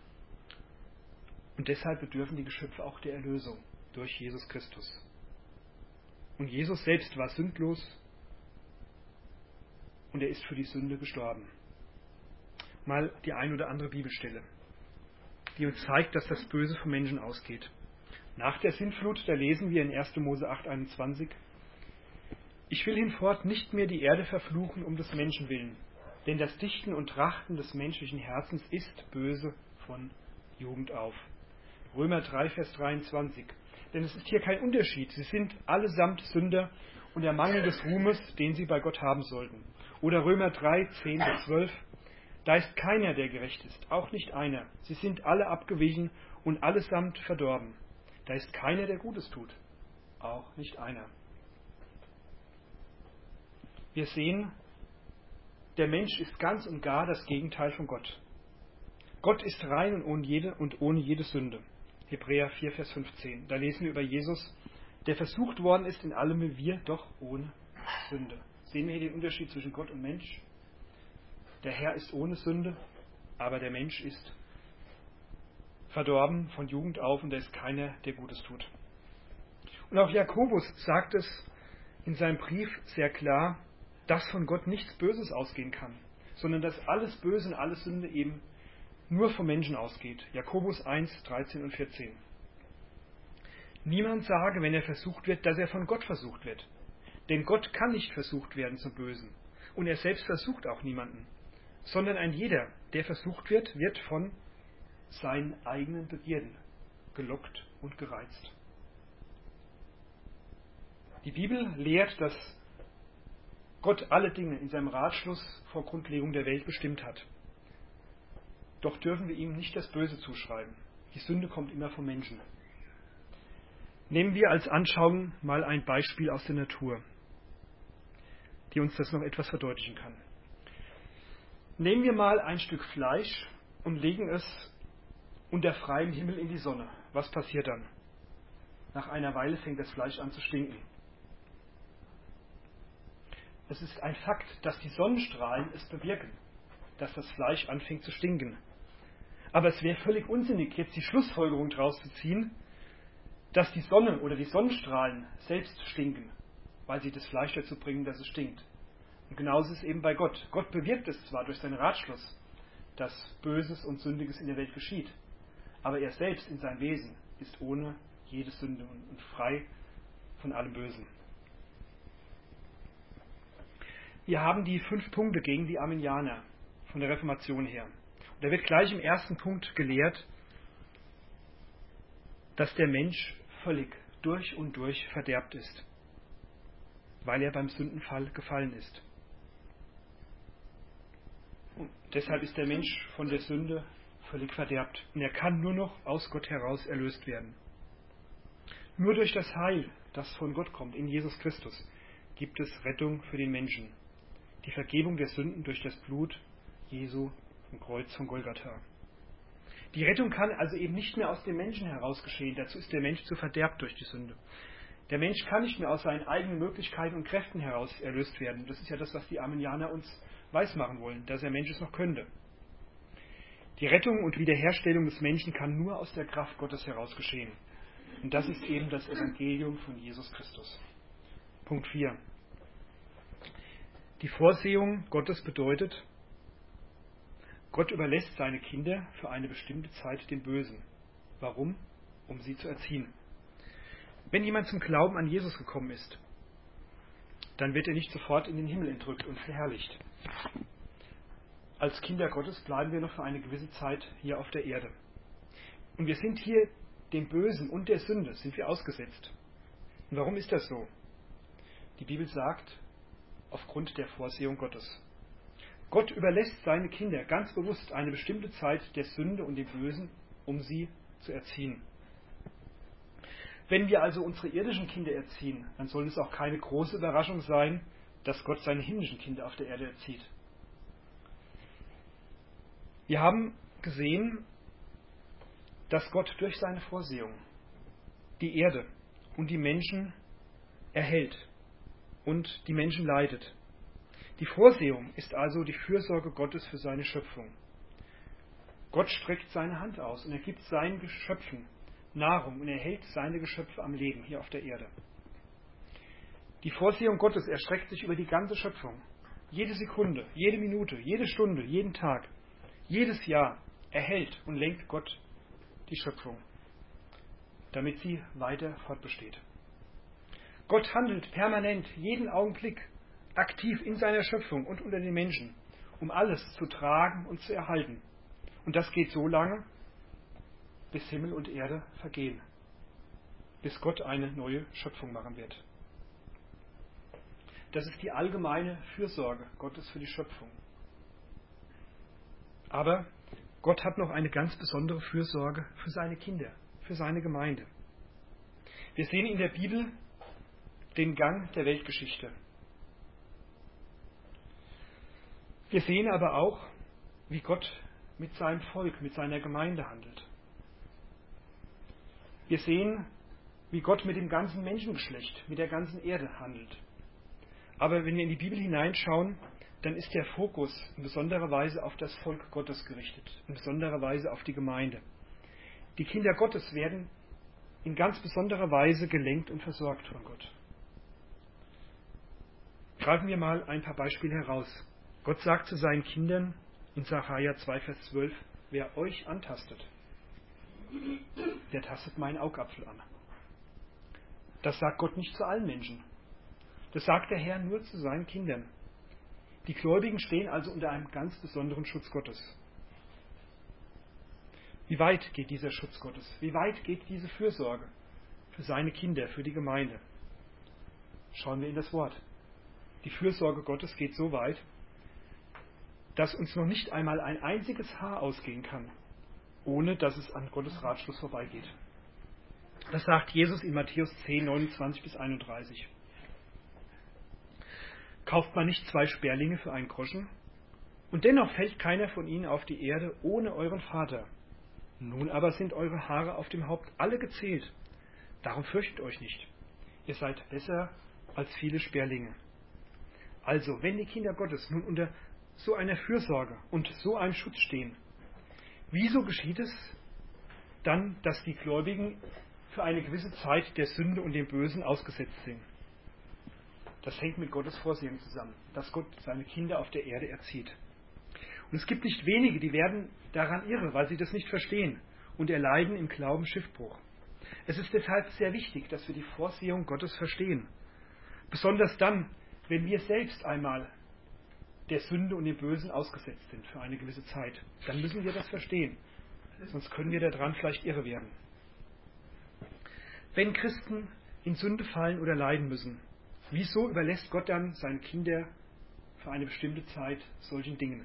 Und deshalb bedürfen die Geschöpfe auch der Erlösung durch Jesus Christus. Und Jesus selbst war sündlos und er ist für die Sünde gestorben. mal die ein oder andere Bibelstelle, die uns zeigt, dass das Böse vom Menschen ausgeht. Nach der Sintflut, da lesen wir in 1. Mose 8,21: Ich will hinfort nicht mehr die Erde verfluchen um des Menschen willen, denn das Dichten und Trachten des menschlichen Herzens ist böse von Jugend auf. Römer 3, Vers 23: Denn es ist hier kein Unterschied, sie sind allesamt Sünder und der Mangel des Ruhmes, den sie bei Gott haben sollten. Oder Römer 3, 10-12: Da ist keiner, der gerecht ist, auch nicht einer. Sie sind alle abgewichen und allesamt verdorben. Da ist keiner, der Gutes tut, auch nicht einer. Wir sehen, der Mensch ist ganz und gar das Gegenteil von Gott. Gott ist rein und ohne jede Sünde. Hebräer 4, Vers 15. Da lesen wir über Jesus, der versucht worden ist in allem wie wir, doch ohne Sünde. Sehen wir hier den Unterschied zwischen Gott und Mensch? Der Herr ist ohne Sünde, aber der Mensch ist verdorben von Jugend auf und da ist keiner, der Gutes tut. Und auch Jakobus sagt es in seinem Brief sehr klar, dass von Gott nichts Böses ausgehen kann, sondern dass alles Böse und alles Sünde eben nur vom Menschen ausgeht. Jakobus 1, 13 und 14. Niemand sage, wenn er versucht wird, dass er von Gott versucht wird. Denn Gott kann nicht versucht werden zum Bösen. Und er selbst versucht auch niemanden. Sondern ein jeder, der versucht wird, wird von seinen eigenen Begierden gelockt und gereizt. Die Bibel lehrt, dass Gott alle Dinge in seinem Ratschluss vor Grundlegung der Welt bestimmt hat. Doch dürfen wir ihm nicht das Böse zuschreiben. Die Sünde kommt immer vom Menschen. Nehmen wir als Anschauung mal ein Beispiel aus der Natur, die uns das noch etwas verdeutlichen kann. Nehmen wir mal ein Stück Fleisch und legen es unter freiem Himmel in die Sonne. Was passiert dann? Nach einer Weile fängt das Fleisch an zu stinken. Es ist ein Fakt, dass die Sonnenstrahlen es bewirken, dass das Fleisch anfängt zu stinken. Aber es wäre völlig unsinnig, jetzt die Schlussfolgerung daraus zu ziehen, dass die Sonne oder die Sonnenstrahlen selbst stinken, weil sie das Fleisch dazu bringen, dass es stinkt. Und genauso ist es eben bei Gott. Gott bewirkt es zwar durch seinen Ratschluss, dass Böses und Sündiges in der Welt geschieht, aber er selbst in seinem Wesen ist ohne jede Sünde und frei von allem Bösen. Wir haben die 5 Punkte gegen die Arminianer von der Reformation her. Und da wird gleich im ersten Punkt gelehrt, dass der Mensch völlig durch und durch verderbt ist, weil er beim Sündenfall gefallen ist. Und deshalb ist der Mensch von der Sünde völlig verderbt. Und er kann nur noch aus Gott heraus erlöst werden. Nur durch das Heil, das von Gott kommt, in Jesus Christus, gibt es Rettung für den Menschen. Die Vergebung der Sünden durch das Blut Jesu vom Kreuz von Golgatha. Die Rettung kann also eben nicht mehr aus dem Menschen heraus geschehen. Dazu ist der Mensch zu verderbt durch die Sünde. Der Mensch kann nicht mehr aus seinen eigenen Möglichkeiten und Kräften heraus erlöst werden. Das ist ja das, was die Arminianer uns weismachen wollen, dass der Mensch es noch könnte. Die Rettung und Wiederherstellung des Menschen kann nur aus der Kraft Gottes heraus geschehen. Und das ist eben das Evangelium von Jesus Christus. Punkt 4. Die Vorsehung Gottes bedeutet, Gott überlässt seine Kinder für eine bestimmte Zeit dem Bösen. Warum? Um sie zu erziehen. Wenn jemand zum Glauben an Jesus gekommen ist, dann wird er nicht sofort in den Himmel entrückt und verherrlicht. Als Kinder Gottes bleiben wir noch für eine gewisse Zeit hier auf der Erde. Und wir sind hier dem Bösen und der Sünde sind wir ausgesetzt. Und warum ist das so? Die Bibel sagt, aufgrund der Vorsehung Gottes. Gott überlässt seine Kinder ganz bewusst eine bestimmte Zeit der Sünde und dem Bösen, um sie zu erziehen. Wenn wir also unsere irdischen Kinder erziehen, dann soll es auch keine große Überraschung sein, dass Gott seine himmlischen Kinder auf der Erde erzieht. Wir haben gesehen, dass Gott durch seine Vorsehung die Erde und die Menschen erhält und die Menschen leitet. Die Vorsehung ist also die Fürsorge Gottes für seine Schöpfung. Gott streckt seine Hand aus und er gibt seinen Geschöpfen Nahrung und er hält seine Geschöpfe am Leben hier auf der Erde. Die Vorsehung Gottes erstreckt sich über die ganze Schöpfung. Jede Sekunde, jede Minute, jede Stunde, jeden Tag Jedes Jahr erhält und lenkt Gott die Schöpfung, damit sie weiter fortbesteht. Gott handelt permanent, jeden Augenblick, aktiv in seiner Schöpfung und unter den Menschen, um alles zu tragen und zu erhalten. Und das geht so lange, bis Himmel und Erde vergehen, bis Gott eine neue Schöpfung machen wird. Das ist die allgemeine Fürsorge Gottes für die Schöpfung. Aber Gott hat noch eine ganz besondere Fürsorge für seine Kinder, für seine Gemeinde. Wir sehen in der Bibel den Gang der Weltgeschichte. Wir sehen aber auch, wie Gott mit seinem Volk, mit seiner Gemeinde handelt. Wir sehen, wie Gott mit dem ganzen Menschengeschlecht, mit der ganzen Erde handelt. Aber wenn wir in die Bibel hineinschauen, dann ist der Fokus in besonderer Weise auf das Volk Gottes gerichtet, in besonderer Weise auf die Gemeinde. Die Kinder Gottes werden in ganz besonderer Weise gelenkt und versorgt von Gott. Greifen wir mal ein paar Beispiele heraus. Gott sagt zu seinen Kindern in Sacharja 2, Vers 12, wer euch antastet, der tastet meinen Augapfel an. Das sagt Gott nicht zu allen Menschen. Das sagt der Herr nur zu seinen Kindern. Die Gläubigen stehen also unter einem ganz besonderen Schutz Gottes. Wie weit geht dieser Schutz Gottes? Wie weit geht diese Fürsorge für seine Kinder, für die Gemeinde? Schauen wir in das Wort. Die Fürsorge Gottes geht so weit, dass uns noch nicht einmal ein einziges Haar ausgehen kann, ohne dass es an Gottes Ratschluss vorbeigeht. Das sagt Jesus in Matthäus 10, 29 bis 31. Kauft man nicht 2 Sperlinge für 1 Groschen? Und dennoch fällt keiner von ihnen auf die Erde ohne euren Vater. Nun aber sind eure Haare auf dem Haupt alle gezählt. Darum fürchtet euch nicht. Ihr seid besser als viele Sperlinge. Also, wenn die Kinder Gottes nun unter so einer Fürsorge und so einem Schutz stehen, wieso geschieht es dann, dass die Gläubigen für eine gewisse Zeit der Sünde und dem Bösen ausgesetzt sind? Das hängt mit Gottes Vorsehen zusammen, dass Gott seine Kinder auf der Erde erzieht. Und es gibt nicht wenige, die werden daran irre, weil sie das nicht verstehen und erleiden im Glauben Schiffbruch. Es ist deshalb sehr wichtig, dass wir die Vorsehung Gottes verstehen. Besonders dann, wenn wir selbst einmal der Sünde und dem Bösen ausgesetzt sind für eine gewisse Zeit. Dann müssen wir das verstehen. Sonst können wir daran vielleicht irre werden. Wenn Christen in Sünde fallen oder leiden müssen, wieso überlässt Gott dann seine Kinder für eine bestimmte Zeit solchen Dingen?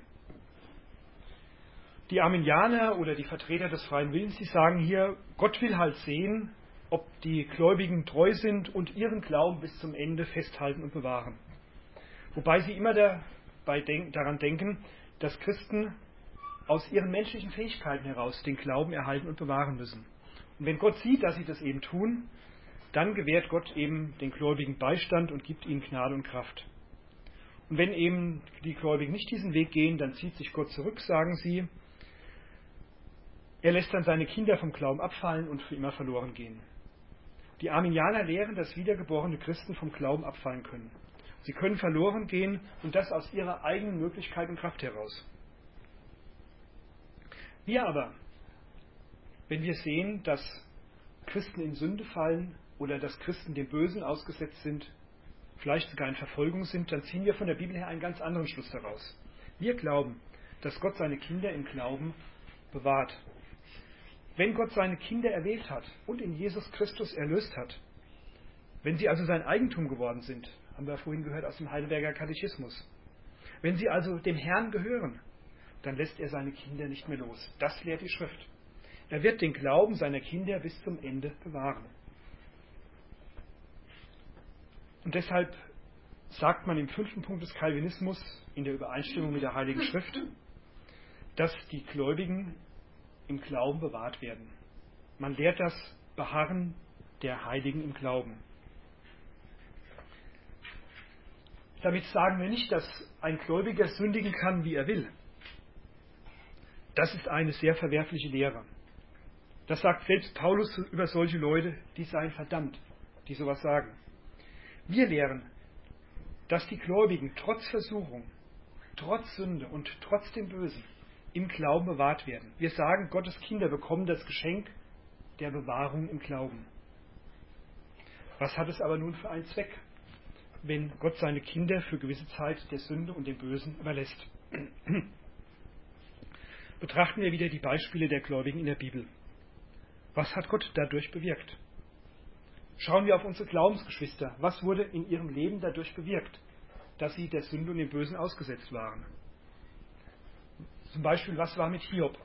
Die Arminianer oder die Vertreter des freien Willens, die sagen hier, Gott will halt sehen, ob die Gläubigen treu sind und ihren Glauben bis zum Ende festhalten und bewahren. Wobei sie immer daran denken, dass Christen aus ihren menschlichen Fähigkeiten heraus den Glauben erhalten und bewahren müssen. Und wenn Gott sieht, dass sie das eben tun, dann gewährt Gott eben den Gläubigen Beistand und gibt ihnen Gnade und Kraft. Und wenn eben die Gläubigen nicht diesen Weg gehen, dann zieht sich Gott zurück, sagen sie. Er lässt dann seine Kinder vom Glauben abfallen und für immer verloren gehen. Die Arminianer lehren, dass wiedergeborene Christen vom Glauben abfallen können. Sie können verloren gehen und das aus ihrer eigenen Möglichkeit und Kraft heraus. Wir aber, wenn wir sehen, dass Christen in Sünde fallen oder dass Christen dem Bösen ausgesetzt sind, vielleicht sogar in Verfolgung sind, dann ziehen wir von der Bibel her einen ganz anderen Schluss daraus. Wir glauben, dass Gott seine Kinder im Glauben bewahrt. Wenn Gott seine Kinder erwählt hat und in Jesus Christus erlöst hat, wenn sie also sein Eigentum geworden sind, haben wir vorhin gehört aus dem Heidelberger Katechismus, wenn sie also dem Herrn gehören, dann lässt er seine Kinder nicht mehr los. Das lehrt die Schrift. Er wird den Glauben seiner Kinder bis zum Ende bewahren. Und deshalb sagt man im 5. Punkt des Calvinismus in der Übereinstimmung mit der Heiligen Schrift, dass die Gläubigen im Glauben bewahrt werden. Man lehrt das Beharren der Heiligen im Glauben. Damit sagen wir nicht, dass ein Gläubiger sündigen kann, wie er will. Das ist eine sehr verwerfliche Lehre. Das sagt selbst Paulus über solche Leute, die seien verdammt, die sowas sagen. Wir lehren, dass die Gläubigen trotz Versuchung, trotz Sünde und trotz dem Bösen im Glauben bewahrt werden. Wir sagen, Gottes Kinder bekommen das Geschenk der Bewahrung im Glauben. Was hat es aber nun für einen Zweck, wenn Gott seine Kinder für gewisse Zeit der Sünde und dem Bösen überlässt? Betrachten wir wieder die Beispiele der Gläubigen in der Bibel. Was hat Gott dadurch bewirkt? Schauen wir auf unsere Glaubensgeschwister. Was wurde in ihrem Leben dadurch bewirkt, dass sie der Sünde und dem Bösen ausgesetzt waren? Zum Beispiel, was war mit Hiob,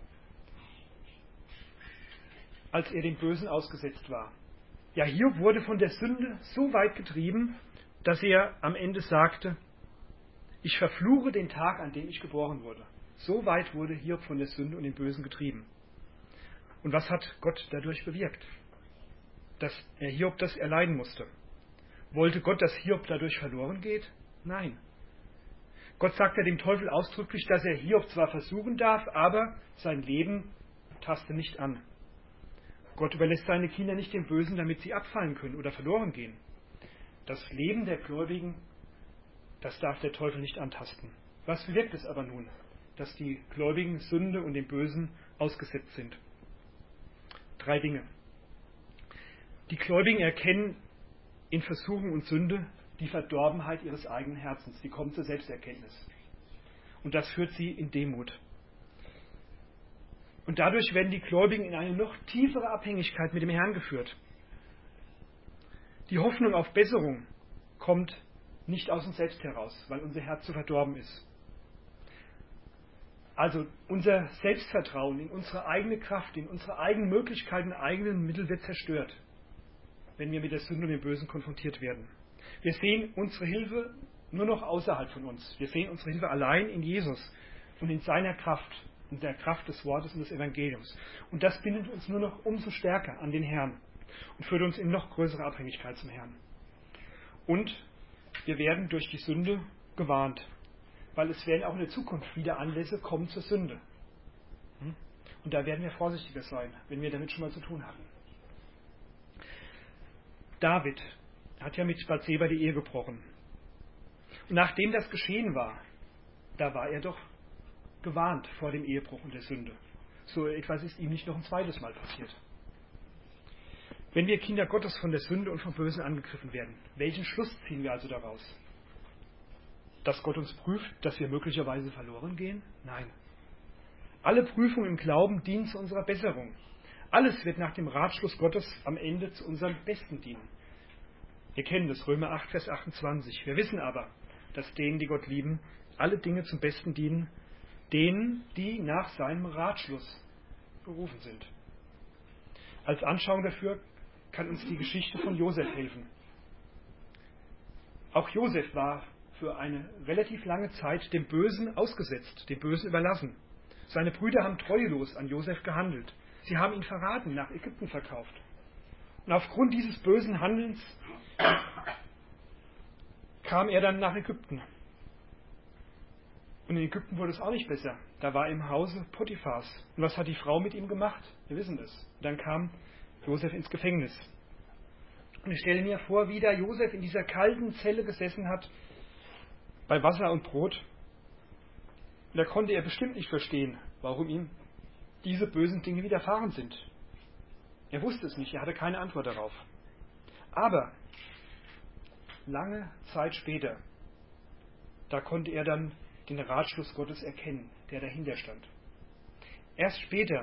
als er dem Bösen ausgesetzt war? Ja, Hiob wurde von der Sünde so weit getrieben, dass er am Ende sagte, ich verfluche den Tag, an dem ich geboren wurde. So weit wurde Hiob von der Sünde und dem Bösen getrieben. Und was hat Gott dadurch bewirkt? Dass Hiob das erleiden musste. Wollte Gott, dass Hiob dadurch verloren geht? Nein. Gott sagt ja dem Teufel ausdrücklich, dass er Hiob zwar versuchen darf, aber sein Leben taste nicht an. Gott überlässt seine Kinder nicht dem Bösen, damit sie abfallen können oder verloren gehen. Das Leben der Gläubigen, das darf der Teufel nicht antasten. Was bewirkt es aber nun, dass die Gläubigen Sünde und dem Bösen ausgesetzt sind? 3 Dinge. Die Gläubigen erkennen in Versuchung und Sünde die Verdorbenheit ihres eigenen Herzens. Sie kommen zur Selbsterkenntnis. Und das führt sie in Demut. Und dadurch werden die Gläubigen in eine noch tiefere Abhängigkeit mit dem Herrn geführt. Die Hoffnung auf Besserung kommt nicht aus uns selbst heraus, weil unser Herz zu verdorben ist. Also unser Selbstvertrauen in unsere eigene Kraft, in unsere eigenen Möglichkeiten, eigenen Mittel wird zerstört, wenn wir mit der Sünde und dem Bösen konfrontiert werden. Wir sehen unsere Hilfe nur noch außerhalb von uns. Wir sehen unsere Hilfe allein in Jesus und in seiner Kraft, in der Kraft des Wortes und des Evangeliums. Und das bindet uns nur noch umso stärker an den Herrn und führt uns in noch größere Abhängigkeit zum Herrn. Und wir werden durch die Sünde gewarnt, weil es werden auch in der Zukunft wieder Anlässe kommen zur Sünde. Und da werden wir vorsichtiger sein, wenn wir damit schon mal zu tun hatten. David hat ja mit Bathseba die Ehe gebrochen. Und nachdem das geschehen war, da war er doch gewarnt vor dem Ehebruch und der Sünde. So etwas ist ihm nicht noch ein zweites Mal passiert. Wenn wir Kinder Gottes von der Sünde und vom Bösen angegriffen werden, welchen Schluss ziehen wir also daraus? Dass Gott uns prüft, dass wir möglicherweise verloren gehen? Nein. Alle Prüfungen im Glauben dienen zu unserer Besserung. Alles wird nach dem Ratschluss Gottes am Ende zu unserem Besten dienen. Wir kennen das, Römer 8, Vers 28. Wir wissen aber, dass denen, die Gott lieben, alle Dinge zum Besten dienen, denen, die nach seinem Ratschluss berufen sind. Als Anschauung dafür kann uns die Geschichte von Josef helfen. Auch Josef war für eine relativ lange Zeit dem Bösen ausgesetzt, dem Bösen überlassen. Seine Brüder haben treuelos an Josef gehandelt. Sie haben ihn verraten, nach Ägypten verkauft. Und aufgrund dieses bösen Handelns kam er dann nach Ägypten. Und in Ägypten wurde es auch nicht besser. Da war er im Hause Potiphars. Und was hat die Frau mit ihm gemacht? Wir wissen es. Und dann kam Josef ins Gefängnis. Und ich stelle mir vor, wie da Josef in dieser kalten Zelle gesessen hat, bei Wasser und Brot. Und da konnte er bestimmt nicht verstehen, warum ihm diese bösen Dinge widerfahren sind. Er wusste es nicht, er hatte keine Antwort darauf. Aber lange Zeit später, da konnte er dann den Ratschluss Gottes erkennen, der dahinter stand. Erst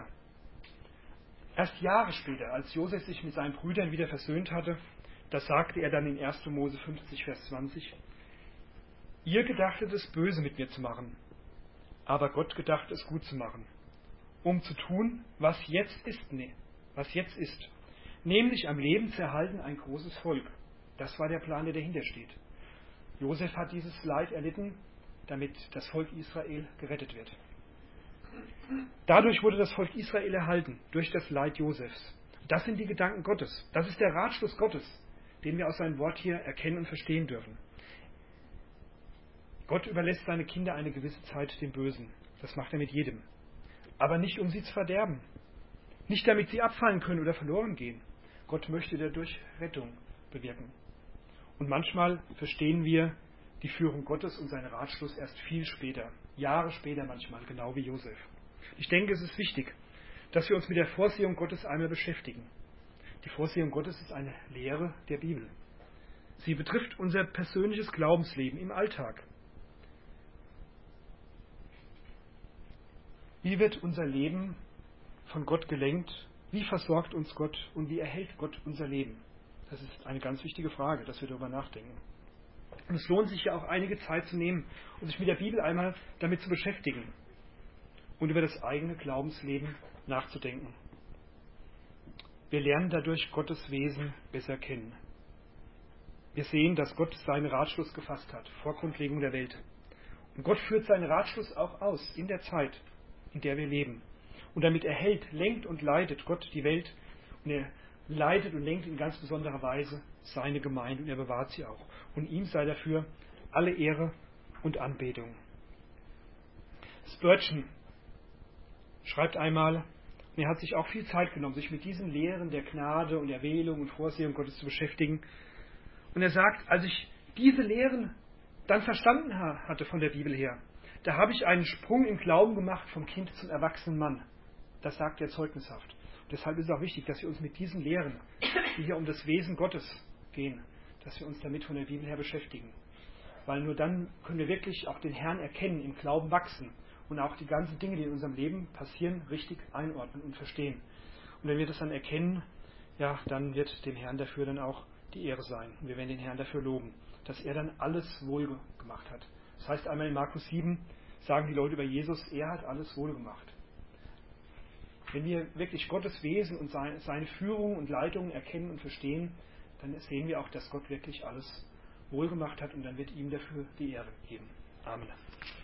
Jahre später, als Josef sich mit seinen Brüdern wieder versöhnt hatte, da sagte er dann in 1. Mose 50, Vers 20, ihr gedachtet es böse mit mir zu machen, aber Gott gedachte es gut zu machen, um zu tun, was jetzt ist, nämlich am Leben zu erhalten ein großes Volk. Das war der Plan, der dahinter steht. Josef hat dieses Leid erlitten, damit das Volk Israel gerettet wird. Dadurch wurde das Volk Israel erhalten, durch das Leid Josefs. Das sind die Gedanken Gottes. Das ist der Ratschluss Gottes, den wir aus seinem Wort hier erkennen und verstehen dürfen. Gott überlässt seine Kinder eine gewisse Zeit dem Bösen. Das macht er mit jedem. Aber nicht, um sie zu verderben. Nicht, damit sie abfallen können oder verloren gehen. Gott möchte dadurch Rettung bewirken. Und manchmal verstehen wir die Führung Gottes und seinen Ratschluss erst viel später. Jahre später manchmal, genau wie Josef. Ich denke, es ist wichtig, dass wir uns mit der Vorsehung Gottes einmal beschäftigen. Die Vorsehung Gottes ist eine Lehre der Bibel. Sie betrifft unser persönliches Glaubensleben im Alltag. Wie wird unser Leben von Gott gelenkt? Wie versorgt uns Gott und wie erhält Gott unser Leben? Das ist eine ganz wichtige Frage, dass wir darüber nachdenken. Und es lohnt sich ja auch einige Zeit zu nehmen und sich mit der Bibel einmal damit zu beschäftigen und über das eigene Glaubensleben nachzudenken. Wir lernen dadurch Gottes Wesen besser kennen. Wir sehen, dass Gott seinen Ratschluss gefasst hat vor Grundlegung der Welt. Und Gott führt seinen Ratschluss auch aus in der Zeit, in der wir leben. Und damit erhält, lenkt und leitet Gott die Welt. Und er leitet und lenkt in ganz besonderer Weise seine Gemeinde und er bewahrt sie auch. Und ihm sei dafür alle Ehre und Anbetung. Spurgeon schreibt einmal, und er hat sich auch viel Zeit genommen, sich mit diesen Lehren der Gnade und Erwählung und Vorsehung Gottes zu beschäftigen. Und er sagt, als ich diese Lehren dann verstanden hatte von der Bibel her, da habe ich einen Sprung im Glauben gemacht vom Kind zum erwachsenen Mann. Das sagt er zeugnishaft. Und deshalb ist es auch wichtig, dass wir uns mit diesen Lehren, die hier um das Wesen Gottes gehen, dass wir uns damit von der Bibel her beschäftigen. Weil nur dann können wir wirklich auch den Herrn erkennen, im Glauben wachsen und auch die ganzen Dinge, die in unserem Leben passieren, richtig einordnen und verstehen. Und wenn wir das dann erkennen, ja, dann wird dem Herrn dafür dann auch die Ehre sein. Und wir werden den Herrn dafür loben, dass er dann alles wohl gemacht hat. Das heißt einmal in Markus 7, sagen die Leute über Jesus, er hat alles wohl gemacht. Wenn wir wirklich Gottes Wesen und seine Führung und Leitung erkennen und verstehen, dann sehen wir auch, dass Gott wirklich alles wohl gemacht hat und dann wird ihm dafür die Ehre geben. Amen.